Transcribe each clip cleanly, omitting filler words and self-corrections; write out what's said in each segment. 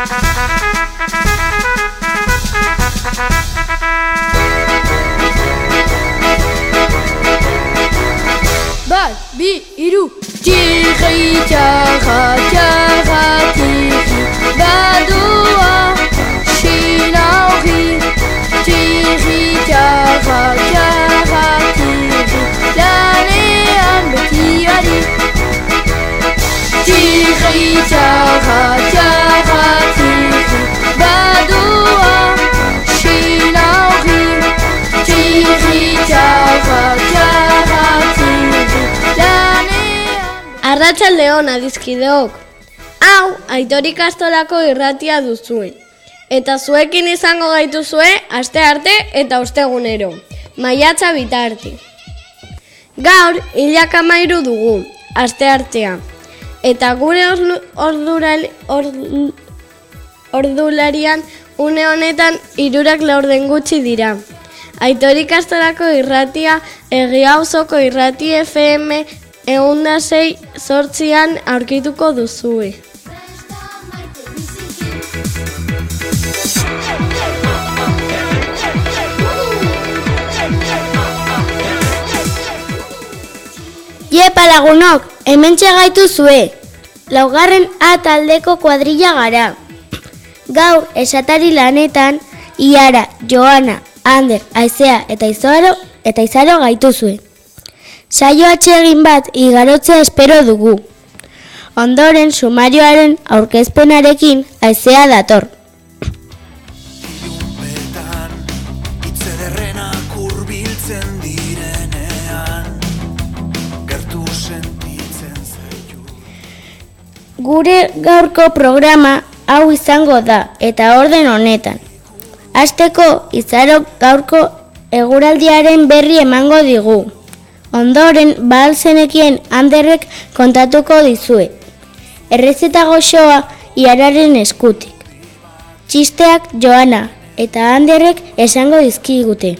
Bat, bi, hiru. Tiri, txarra, txarra, tiri, badoa, xina horri. Tiri, txarra, txarra, tiri, lanean beti ari. Tiri, txarra, txarra, tiri, badoa, xina horri. Tiri, txarra, txarra, tiri, lanean. Arratsaldeon adizkideok. Hau, Aitor ikastolako irratia duzuen. Eta zuekin izango gaituzue astearte eta ostegunero. Maiatza bitarte. Gaur, 13 dugu, asteartea. Eta gure ordularian une honetan 3:04 gutxi dira. Aitor ikastolako irratia Egia Auzoko irrati FM 106.8an aurkituko duzue. Iepa lagunok, hementxe gaituzue. 4. A taldeko kuadrilla gara. Gaur esatari lanetan Iara, Joana, Ander, Aizea eta Izaro gaituzue. Saio atsegin bat igarotzea espero dugu. Ondoren sumarioaren aurkezpenarekin Aizea dator. Gure gaurko programa hau izango da eta orden honetan. Hasteko Izarok gaurko eguraldiaren berri emango digu. Ondoren Balzenekien Anderrek kontatuko dizue. Errezeta goxoa Iararen eskutik. Txisteak Joana eta Anderrek esango dizkigute.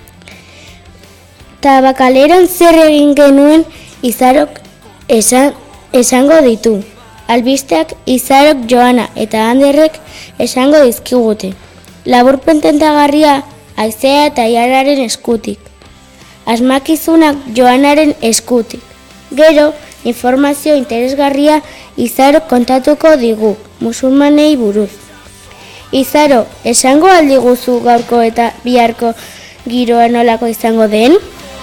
Tabakaleran zer egin genuen Izarok esango ditu. Albisteak Izarok, Joana eta Anderrek esango dizkigute. Laburpen tentagarria Aizea eta Iararen eskutik. Asmakizunak Joanaren eskutik. Gero, informazio interesgarria Izarok kontatuko digu, musulmanei buruz. Izaro, esango aldiguzu gaurko eta biharko giroa nolako izango den?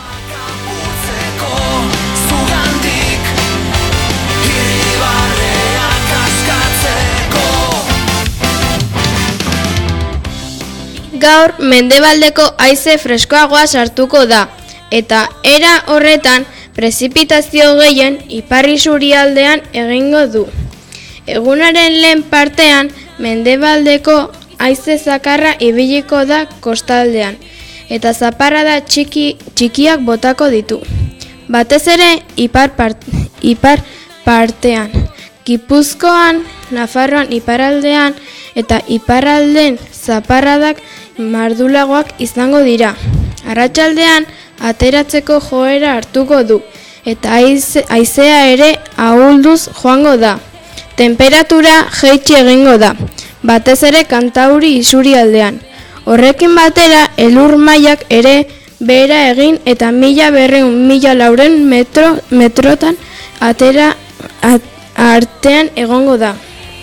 Gaur mendebaldeko haize freskoagoa sartuko da, eta era horretan prezipitazio gehien ipar isurialdean egingo du. Egunaren lehen partean mendebaldeko haize zakarra ibiliko da kostaldean, eta zaparrada txikiak botako ditu. Batez ere ipar partean, Gipuzkoan, Nafarroan iparaldean eta iparralden zaparradak mardulagoak izango dira. Arratsaldean ateratzeko joera hartuko du eta haizea ere ahulduz joango da. Temperatura jaitsi egingo da, batez ere Kantauri isurialdean. Horrekin batera elur mailak ere behera egin eta 1200-1400 metrotan artean egongo da.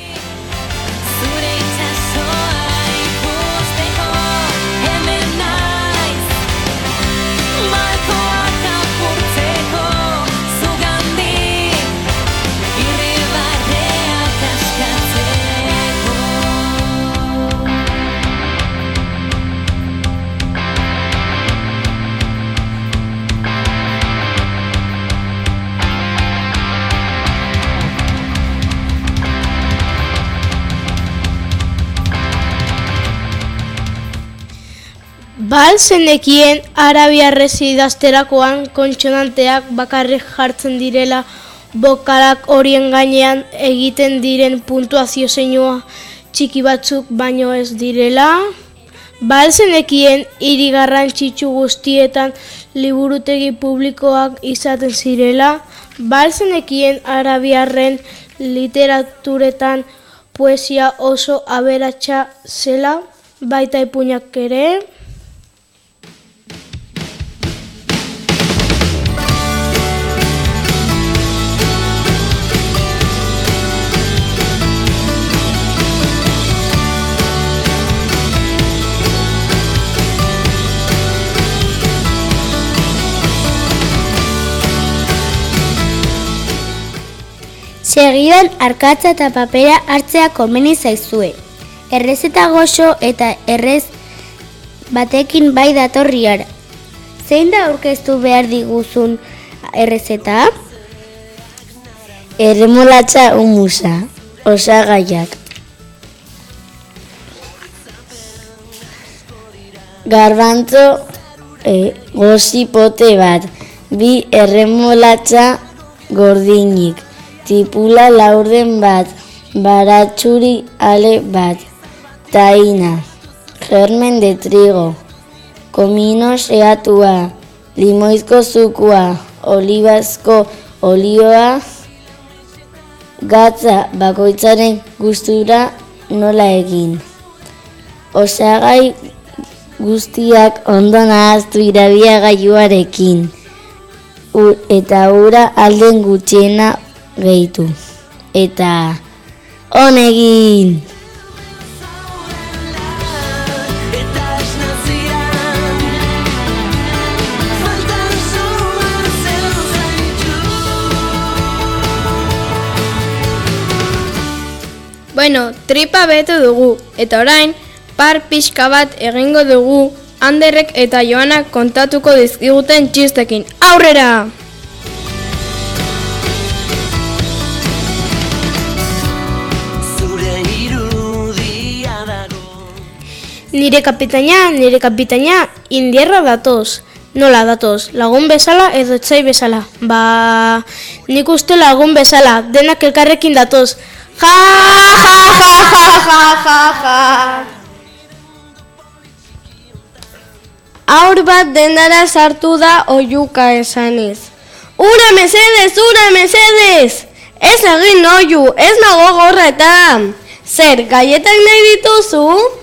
Balzenekien arabiarrez idazterakoan kontsonanteak bakarrik jartzen direla bokalak horien gainean egiten diren puntuazio zeinua txiki batzuk baino ez direla. Balzenekien hiri garrantzitsu guztietan liburutegi publikoak izaten zirela. Balzenekien arabiarren literaturetan poesia oso aberatsa zela, baita ipuinak ere. Segidan arkatza eta papera hartzea komeni zaizue. Errezeta goxo eta errez batekin bai datorriara. Zein da aurkeztu behar diguzun errezeta? Erremolatxa humusa, osagaiak. Garbantzo gozi pote bat, 2 erremolatxa gordinik. Tipula laurden bat, baratxuri ale bat, taina, germen de trigo, komino seatua, limoizko zukua, olibazko olioa, gatza bakoitzaren gustura nola egin. Osagai guztiak ondo nahaztu irabiagailuarekin, eta ura alden gutxiena gehitu. Eta honegin! Bueno, tripa bete dugu, eta orain, par pixka bat egingo dugu, Anderrek eta Joanak kontatuko dizkiguten txistekin. Aurrera! Nire kapitaina, indierra datoz. Nola datoz, lagun bezala edo etxai bezala? Ba, nik uste lagun bezala, denak elkarrekin datoz. Ja, ja, ja, ja, ja, ja, ja. Aur bat dendara sartu da oihuka esaniz. Ura mesedez! Ez egin oihu, ez nago gorretan. Zer, gaietak nahi dituzu?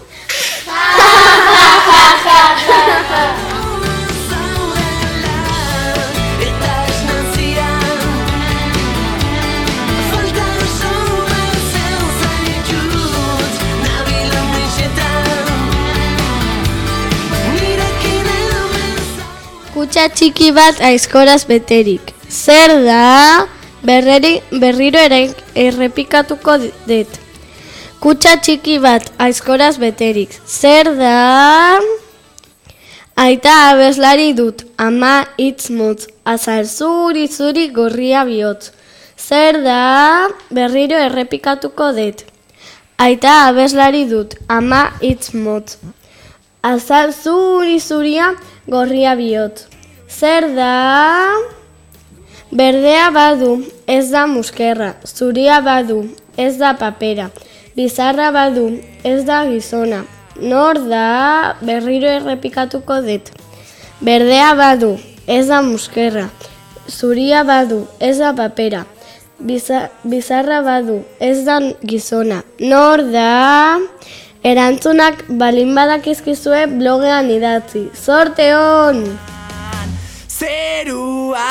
Kutxa txiki bat aizkoraz beterik. Zer da? Berriro errepikatuko dut. Kutxa txiki bat aizkoraz beterik. Zer da? Aita abeslari dut, ama hitz motz, azal zuri gorria bihotz. Zer da? Berriro errepikatuko dut. Aita abeslari dut, ama hitz motz, azal zuria gorria bihotz. Zer da? Berdea badu, ez da muskerra. Zuria badu, ez da papera. Bizarra badu, ez da gizona. Nor da? Berriro errepikatuko dut. Berdea badu, ez da muskerra. Zuria badu, ez da papera. Bizarra badu, ez da gizona. Nor da? Erantzunak balin badakizkizue blogean idatzi. Zorte hon! Zerua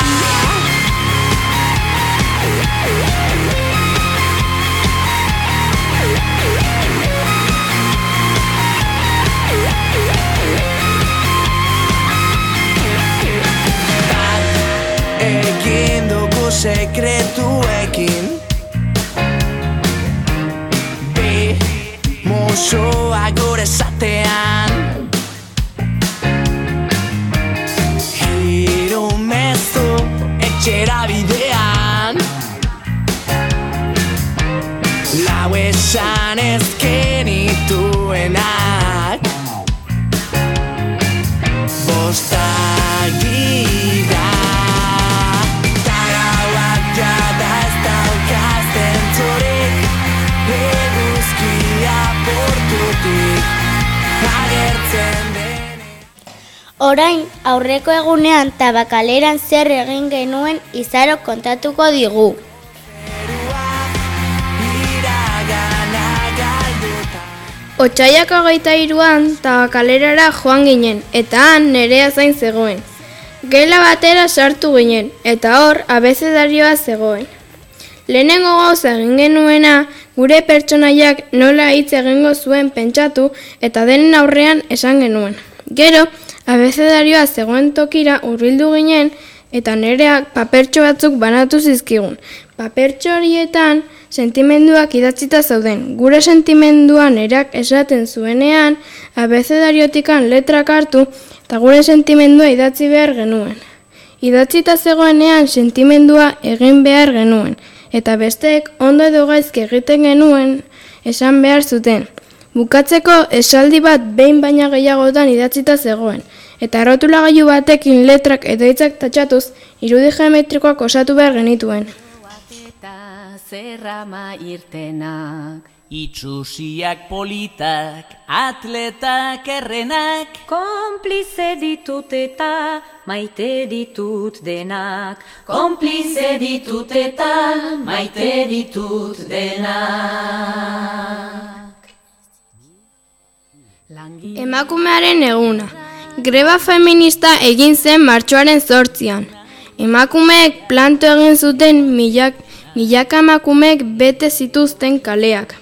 egin dugu sekretuekin, bi musoa gure zatean, hiru mezu etxera bidean, lau esan ezkenituenak, bostak gira. Orain, aurreko egunean Tabakaleran zer egin genuen Izarok kontatuko digu. Iragana Otsaiak 23an Tabakalerara joan ginen, eta han Nerea zain zegoen. Gela batera sartu ginen, eta hor abezedarioa zegoen. Lehenengo gauza egin genuena, gure pertsonaiak nola hitz egingo zuen pentsatu eta denen aurrean esan genuen. Gero, abezedarioa zegoen tokira hurbildu ginen eta Nereak papertxo batzuk banatu zizkigun. Papertxo horietan sentimenduak idatzita zauden. Gure sentimendua Nereak esaten zuenean, abezedariotikan letrak hartu eta gure sentimendua idatzi behar genuen. Idatzita zegoenean sentimendua egin behar genuen, eta besteek ondo edo gaizki egiten genuen esan behar zuten. Bukatzeko esaldi bat behin baina gehiagotan idatzita zegoen, eta rotulagailu batekin letrak edo hitzak tatxatuz irudi geometrikoak osatu behar genituen. Zerrama irtenak, itxusiak politak, atletak errenak, Konplize ditut eta maite ditut denak, Konplize ditut eta maite ditut denak. Emakumearen eguna. Greba feminista egin zen martxoaren 8an. Emakumeek planto egin zuten milaka emakumeek bete zituzten kaleak.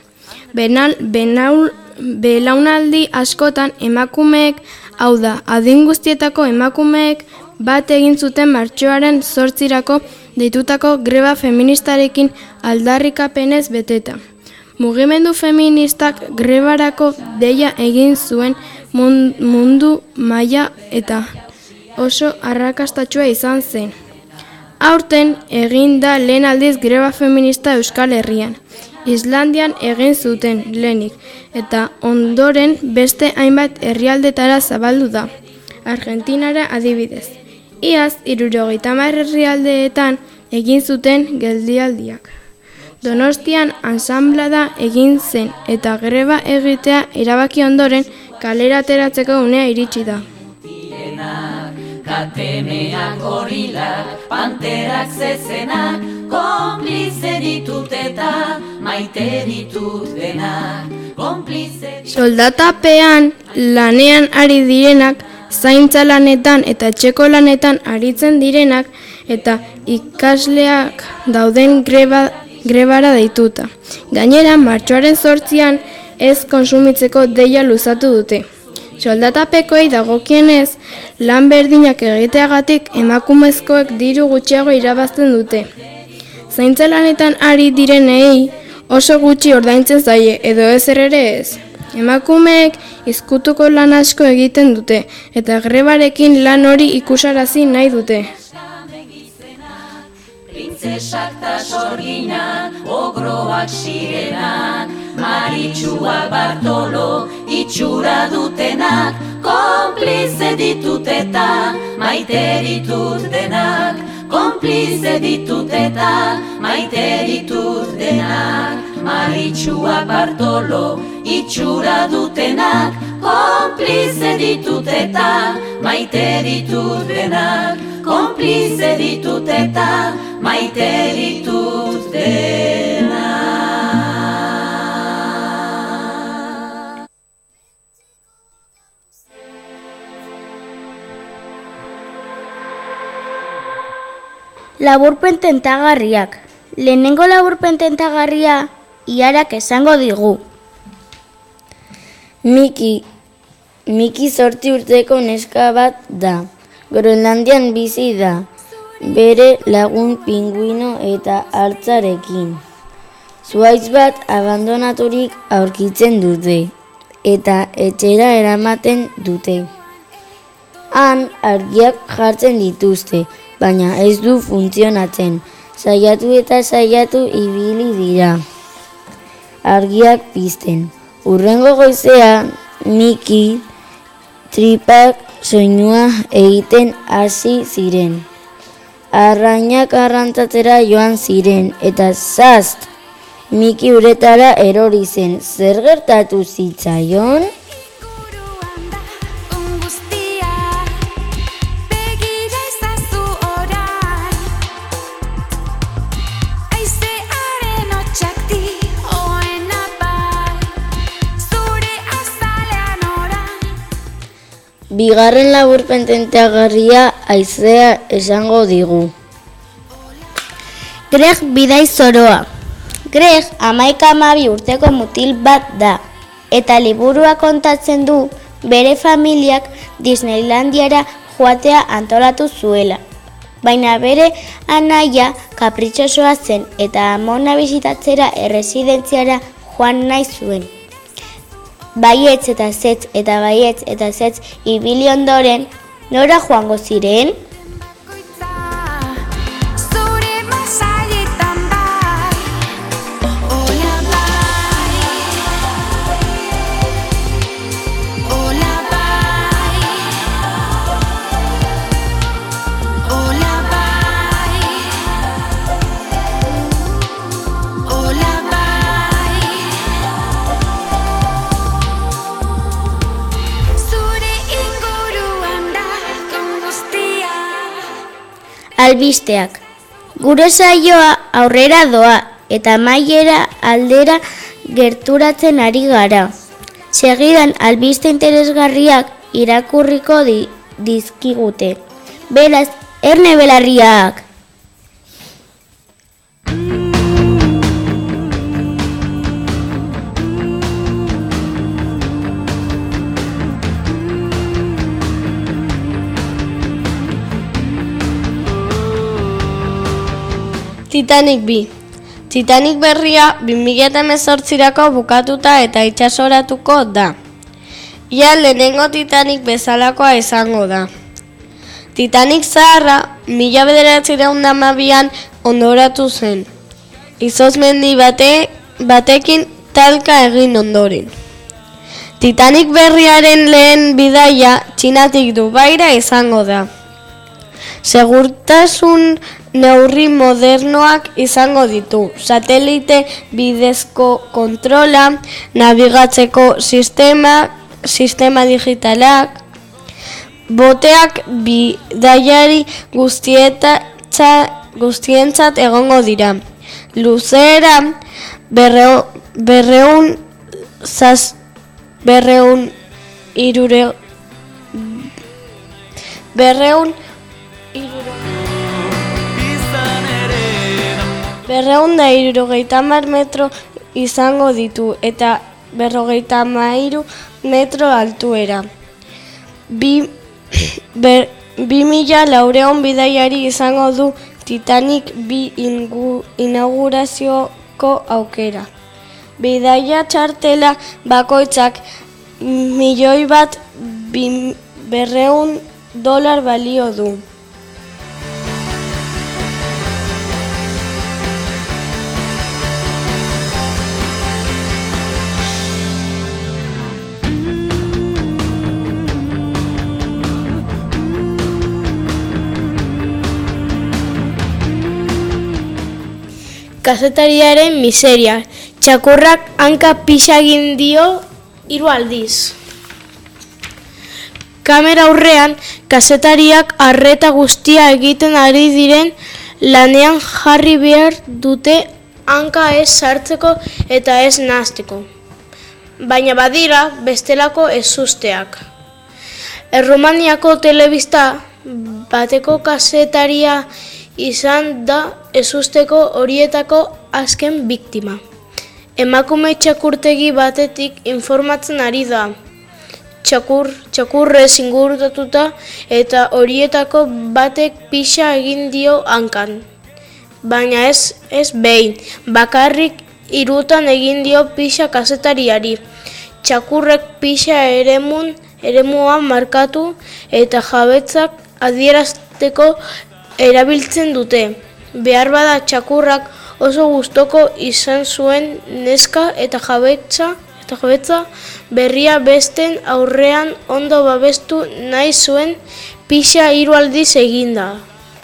Belaunaldi askotan emakumeek, hau da, adin guztietako emakumeek bat egin zuten martxoaren 8irako deitutako greba feministarekin aldarrikapenez beteta. Mugimendu feministak grebarako deia egin zuen mundu maila eta oso arrakastatsua izan zen. Aurten egin da lehen aldiz greba feminista Euskal Herrian. Islandian egin zuten lehenik, eta ondoren beste hainbat herrialdetara zabaldu da. Argentinara adibidez. Iaz 70 herrialdeetan egin zuten geldialdiak. Donostian ansanblada egin zen eta greba egitea erabaki ondoren kalera ateratzeko unea iritsi da. Katemeak, gorilak, panterak zezenak, Konplize ditut eta maite ditut denak, Soldatapean lanean ari direnak, zaintza lanetan eta etxeko lanetan aritzen direnak eta ikasleak dauden grebara deituta. Gainera, martxoaren 8an ez konsumitzeko deia luzatu dute. Soldatapekoei dagokienez, lan berdinak egiteagatik emakumezkoek diru gutxiago irabazten dute. Zaintza lanetan ari direnei oso gutxi ordaintzen zaie edo ezer ere ez. Emakumeek izkutuko lan asko egiten dute eta grebarekin lan hori ikusarazi nahi dute. Printzesak ta sorginak, ogroak sirenak, Maritxuak Bartolo itxura dutenak, Konplize ditut eta maite ditut denak, Konplize ditut eta maite ditut denak, Maritxuak Bartolo itxura dutenak, Konplize ditut eta maite ditut denak, Konplize ditut eta maite ditut denak. Laburpen tentagarriak. Lehenengo laburpen tentagarria Iarak esango digu. Miki 8 urteko neska bat da. Groenlandian bizi da, bere lagun pinguino eta hartzarekin. Zuhaitz bat abandonaturik aurkitzen dute, eta etxera eramaten dute. Han argiak jartzen dituzte, baina ez du funtzionatzen. Saiatu eta saiatu ibili dira. Argiak pizten. Hurrengo goizean, Miki tripak soinua egiten hasi ziren. Arrainak arrantzatera joan ziren, eta zast! Miki uretara erori zen. Zer gertatu zitzaion? Zure Bigarren laburpen tentagarria haizea esango digu. Greg bidai zoroa. Greg 11-12 urteko mutil bat da, eta liburua kontatzen du bere familiak Disneylandiara joatea antolatu zuela. Baina bere anaia kapritxosoa zen eta amona bisitatzera erresidentziara joan nahi zuen. Baietz eta zetz eta baietz eta zetz ibili ondoren, nora joango ziren? Albisteak. Gure saioa aurrera doa eta amaiera aldera gerturatzen ari gara. Segidan albiste interesgarriak irakurriko dizkigute. Beraz, erne belarriak! Titanic 2. Titanic berria 2018rako bukatuta eta itsasoratuko da. Ia lehenengo Titanic bezalakoa izango da. Titanic zaharra 1912an ondoratu zen. Izozmendi batekin talka egin ondoren. Titanic berriaren lehen bidaia Txinatik Dubaira izango da. Segurtasun neurri modernoak izango ditu, satelite bidezko kontrola, nabigatzeko sistema digitalak, boteak bidaiari guztientzat egongo dira. Luzera 270 metro izango ditu eta 53 metro altuera. 2400 bidaiari izango du Titanic 2 inaugurazioko aukera. Bidaia txartela bakoitzak $1.200.000 balio du. Kazetariaren miseria. Txakurrak hanka pixa egin dio 3 aldiz. Kamera aurrean, kazetariak arreta guztia egiten ari diren lanean jarri behar dute hanka ez sartzeko eta ez nahasteko. Baina badira bestelako ezusteak. Erromaniako telebista bateko kazetaria izan da ezusteko horietako azken biktima. Emakume txakurtegi batetik informatzen ari da. Txakurrez ingurutatuta eta horietako batek pixa egin dio hankan. Baina ez behin, bakarrik 3 egin dio pixa kazetariari. Txakurrek pixa eremua markatu eta jabetzak adierazteko erabiltzen dute. Behar bada txakurrak oso gustoko izan zuen neska eta jabetza berria besten aurrean ondo babestu nahi zuen pixa 3 aldiz eginda.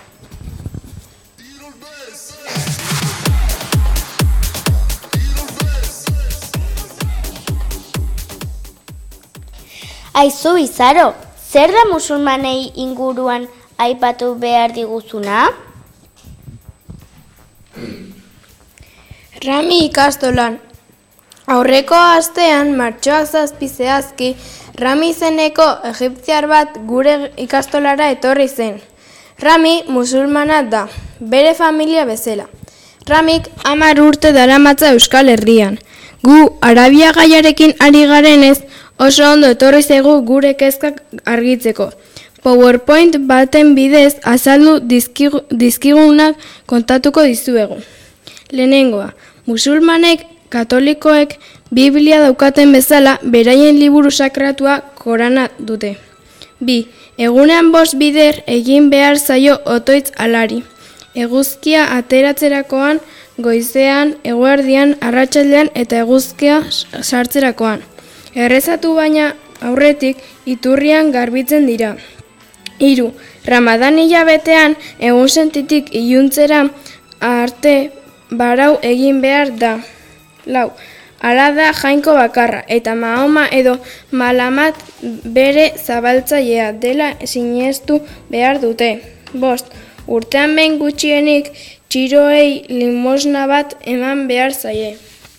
Aizu Izaro, zer da musulmanei inguruan aipatu behar diguzuna? Rami ikastolan, Aurreko astean, martxoak 7 zehazki, Rami izeneko egipziar bat gure ikastolara etorri zen. Rami musulmana da, bere familia bezala. Ramik 10 urte daramatza Euskal Herrian. Gu Arabia gaiarekin ari garenez, oso ondo etorri zaigu gure kezkak argitzeko. PowerPoint baten bidez azaldu dizkigunak kontatuko dizuegu. Lehenengoa, musulmanek, katolikoek, Biblia daukaten bezala, beraien liburu sakratua Korana dute. 2. Egunean 5 bider egin behar zaio otoitz alari. Eguzkia ateratzerakoan, goizean, eguerdian, arratsaldean eta eguzkia sartzerakoan. Errezatu baina aurretik iturrian garbitzen dira. 3. Ramadan hilabetean, egunsentitik iluntzera arte barau egin behar da. 4. Hala da jainko bakarra, eta Mahoma edo Malamat bere zabaltzailea dela sinestu behar dute. 5. Urtean behin gutxienik txiroei limosna bat eman behar zaie.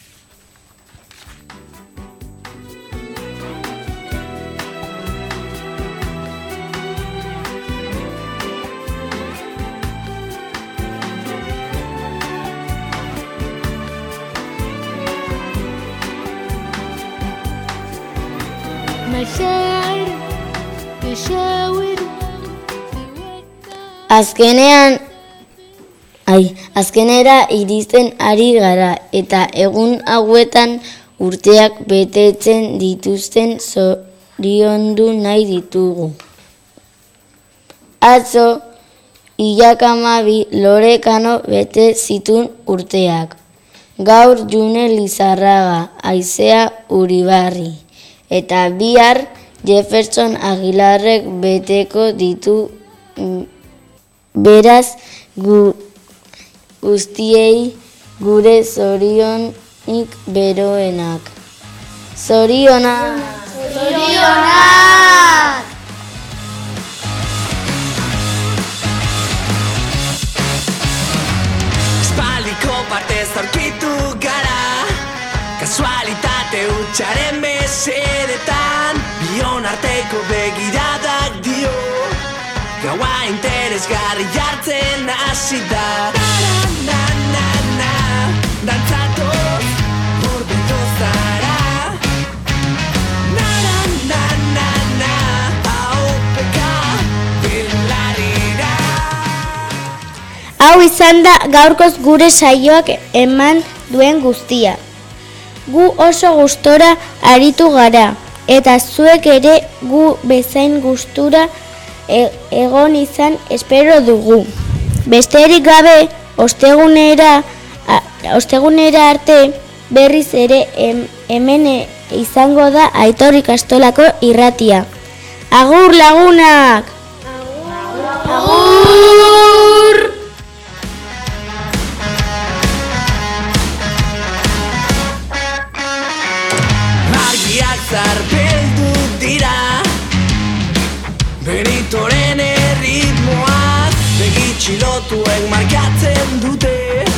Azkenera iristen ari gara eta egun hauetan urteak betetzen dituzten zoriondu nahi ditugu. Atzo, hilak 12 Lorekano bete zituen urteak. Gaur June Lizarraga, Aizea Uribarri. Eta bihar Jefferson Aguilarrek beteko ditu. Beraz, guztiei gure zorionik beroenak. Zorionak! Zorionak! Espaldiko partez aurkitu gara, kasualitate hutsaren mesedetan, bion arteko begiradak dio, gaua interesgarri jartzen hasi da. Na-na-na-na, dantzatoz, horbitu zara. Na-na-na-na-na, haupeka, belarira. Hau izan da gaurkoz gure saioak eman duen guztia. Gu oso gustora aritu gara, eta zuek ere gu bezain gustura egon izan espero dugu. Besterik gabe, ostegunera arte berriz ere hemen izango da Aitor ikastolako irratia. Agur lagunak! Agur! Argiak zarbeldu dira, Benitoren erritmoak begitxilotuen markatzen dute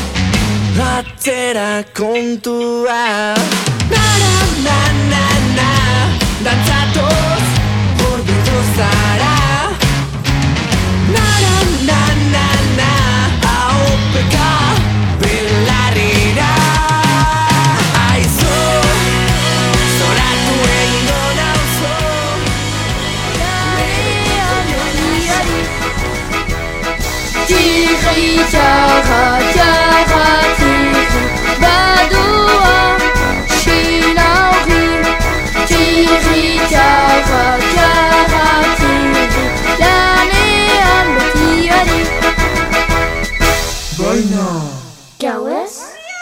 atzera kontua. Na-na-na-na-na, dantzatoz, horbitu zara. Na-na-na-na-na, haupeka, belarira. Aizo, zoratu egingo nauzo. Tiri, txarra, txarra, tiri, badoa, xinauri. Tiri, txarra, txarra, tiri, lanean betiari. Baina Gauez?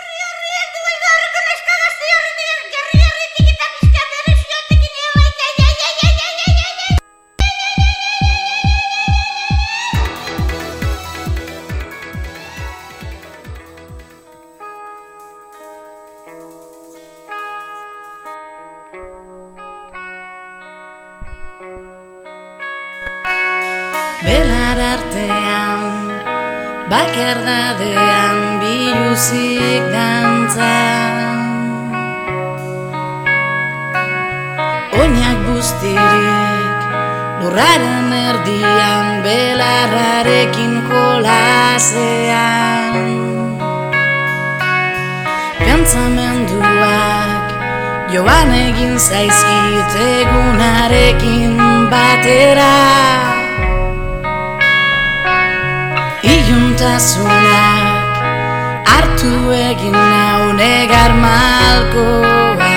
Belar artean, bakardadean biluzik dantza. oinak guztirik, lurraren erdian, belarrarekin jolasean. Pentsamenduak joan egin zaizkit egunarekin batera. Iluntasunak hartu egin nau negar malkoa.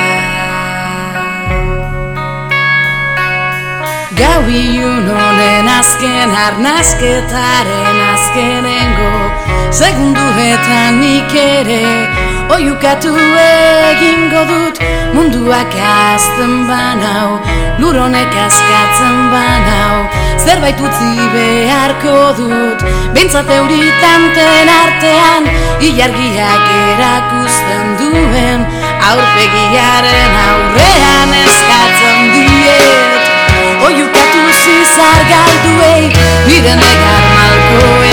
Gau ilun honen azken arnasketaren azkenengo segunduetan nik ere oiukatu egingo dut. Munduak azten banau, lur honek askatzen banau, zerbait utzi beharko dut. Behintzat euritanten artean, ilargiak erakusten duen aurpegiaren aurrean eskatzen diet. Oiukatu zizar galduei, nire negar malkoei.